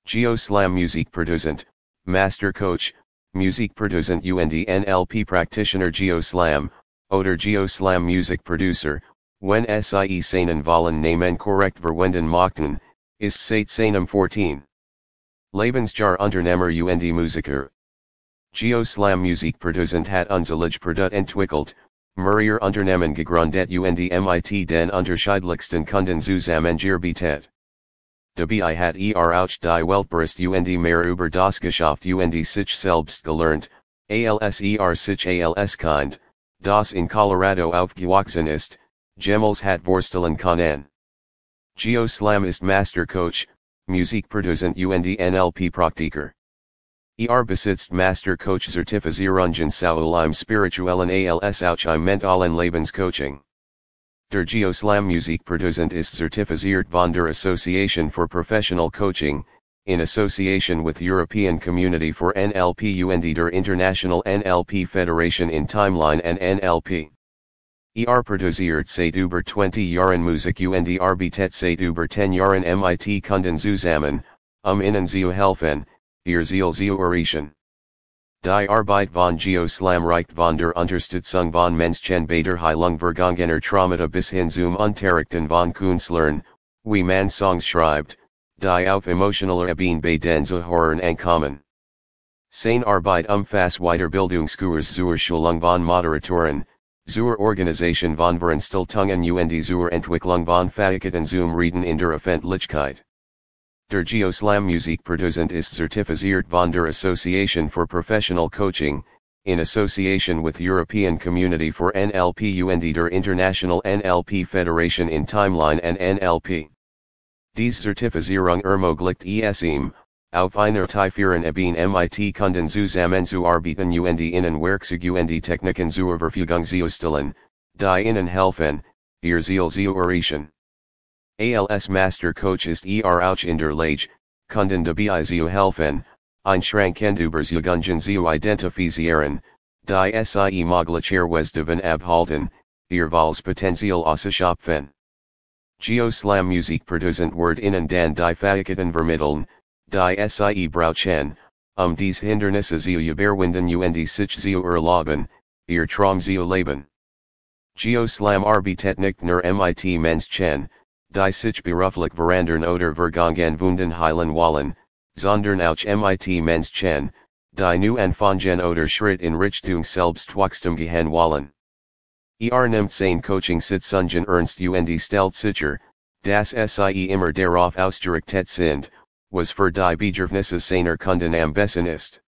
Geoslam Musikproduzent, Master Coach, Musikproduzent und NLP Practitioner Geoslam, oder Geoslam Music Producer, wenn sie seinen Vollen Namen korrekt verwenden möchten, ist seit seinem 14. Lebensjahr Unternehmer und Musiker. Geoslam Musikproduzent hat unzählige Produkt entwickelt, mehrere Unternehmen gegründet und mit den unterschiedlichsten Kunden zusammengearbeitet. Dabei hat auch die Weltberist und mehr über das Geschäft und sich selbst gelernt, sich als Kind, das in Colorado aufgewachsen ist, Gemels hat vorstellen können. Geoslam ist Master Coach, Musikproduzent und NLP Praktiker. Besitzt Master Coach Zertifizierungen zu im spirituellen als auch im mentalen Lebenscoaching. Der Geoslam Musikproduzent ist zertifiziert von der Association for Professional Coaching, in association with European Community for NLP und der International NLP Federation in Timeline and NLP. Produziert seit über 20 Jahren Musik und arbeitet seit über 10 Jahren mit Kunden zusammen, ihnen zu helfen, ihr Ziel zu erreichen. Die Arbeit von Geoslam reicht von der Unterstützung von Menschen bei der Heilung vergangener Traumata bis hin zum Unterrichten von Künstlern, wie man Songs schreibt, die auf emotionaler Ebene bei den Zuhörern ankommen. Seine Arbeit umfasst Weiterbildungskurs zur Schulung von Moderatoren, zur Organisation von Veranstaltungen und zur Entwicklung von Fähigkeiten zum Reden in der Öffentlichkeit. Der Geoslam Musikproduzent ist zertifiziert von der Association for Professional Coaching, in association with European Community for NLP und der International NLP Federation in Timeline and NLP. Diese Zertifizierung ermöglicht es ihm, auf einer tieferen Ebene mit Kunden zusammenzuarbeiten und ihnen Werkzeuge und Techniken zur Verfügung zu stellen, die ihnen helfen, ihr Ziel zu erreichen. Als Master Coach ist auch in der Lage, Kunden dabei zu helfen, Einschränkungen zu identifizieren, die sie möglicherweise davon abhalten, ihr volles Potenzial auszuschöpfen. Geoslam Musikproduzent wird ihnen dann die Fähigkeiten vermitteln, die sie brauchen, diese Hindernisse zu überwinden und sich zu erlauben, ihr Traum zu leben. Geoslam arbeitet nicht nur mit Menschen, die sich beruflich verändern oder vergangen Wunden heilen wollen, sondern auch mit Menschen, die nu anfangen oder Schritt in Richtung Selbstwachstum gehen wollen. Nimmt sein Coaching Sitzungen ernst und stellt sicher, dass sie immer darauf ausgerichtet sind, was für die Bedürfnisse seiner Kunden am besten ist.